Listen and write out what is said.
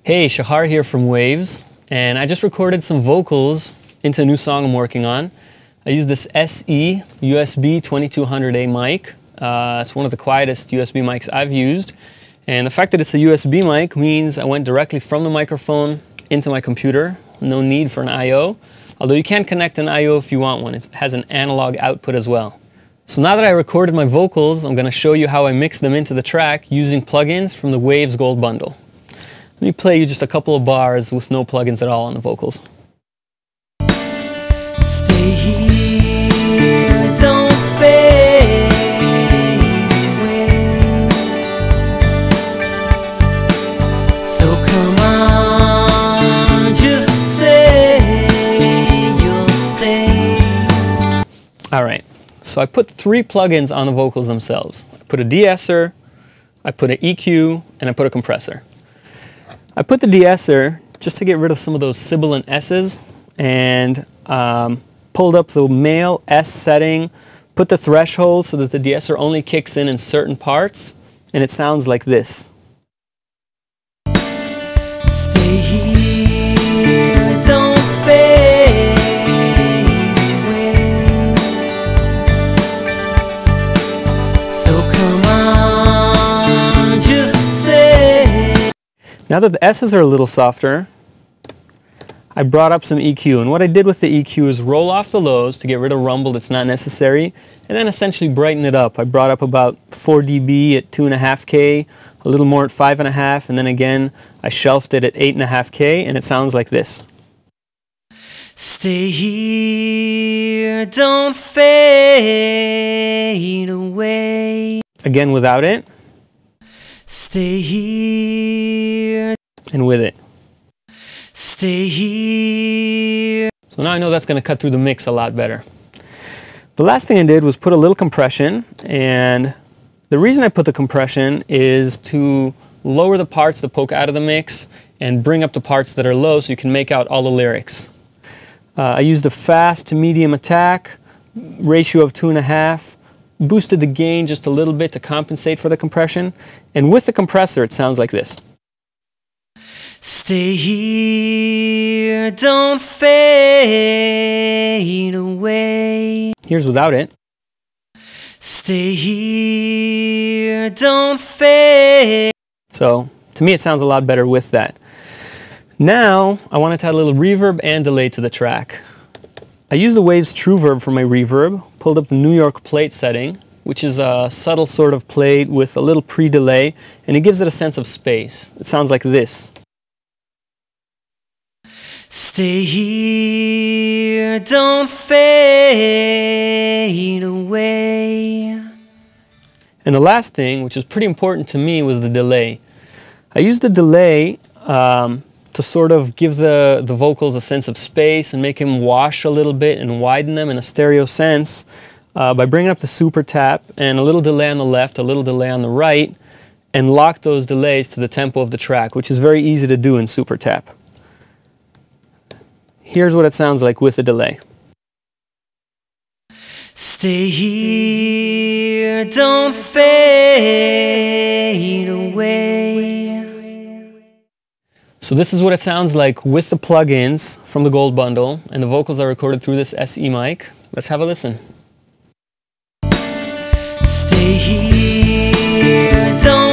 Hey, Shahar here from Waves, and I just recorded some vocals into a new song I'm working on. I used this SE USB 2200A mic. It's one of the quietest USB mics I've used, and the fact that it's a USB mic means I went directly from the microphone into my computer. No need for an I/O, although you can connect an I/O if you want one. It has an analog output as well. So now that I recorded my vocals, I'm going to show you how I mix them into the track using plugins from the Waves Gold Bundle. Let me play you just a couple of bars with no plugins at all on the vocals. Stay here, don't fade away. So come on, just say you'll stay. Alright, so I put 3 plugins on the vocals themselves. I put a de-esser, I put an EQ, and I put a compressor. I put the de-esser just to get rid of some of those sibilant S's, and pulled up the male S setting, put the threshold so that the de-esser only kicks in certain parts, and it sounds like this. Stay here, don't fade away. So come on, just say. Now that the S's are a little softer, I brought up some EQ, and what I did with the EQ is roll off the lows to get rid of rumble that's not necessary, and then essentially brighten it up. I brought up about 4 dB at 2.5K, a little more at 5.5, and then again I shelved it at 8.5K, and it sounds like this. Stay here, don't fade away. Again without it, Stay here, and with it. stay here. So now I know that's going to cut through the mix a lot better. The last thing I did was put a little compression, and the reason I put the compression is to lower the parts that poke out of the mix and bring up the parts that are low so you can make out all the lyrics. I used a fast to medium attack, ratio of 2.5, boosted the gain just a little bit to compensate for the compression, and with the compressor it sounds like this. Stay here, don't fade away. Here's without it. Stay here, don't fade. So to me it sounds a lot better with that. Now I wanted to add a little reverb and delay to the track. I used the Waves TrueVerb for my reverb, pulled up the New York plate setting, which is a subtle sort of plate with a little pre-delay, and it gives it a sense of space. It sounds like this. Stay here, don't fade away. And the last thing, which is pretty important to me, was the delay. I used the delay to sort of give the vocals a sense of space and make them wash a little bit and widen them in a stereo sense by bringing up the super tap and a little delay on the left, a little delay on the right, and lock those delays to the tempo of the track, which is very easy to do in super tap. Here's what it sounds like with the delay. Stay here, don't fade away. So this is what it sounds like with the plugins from the Gold Bundle, and the vocals are recorded through this SE mic. Let's have a listen. Stay here, don't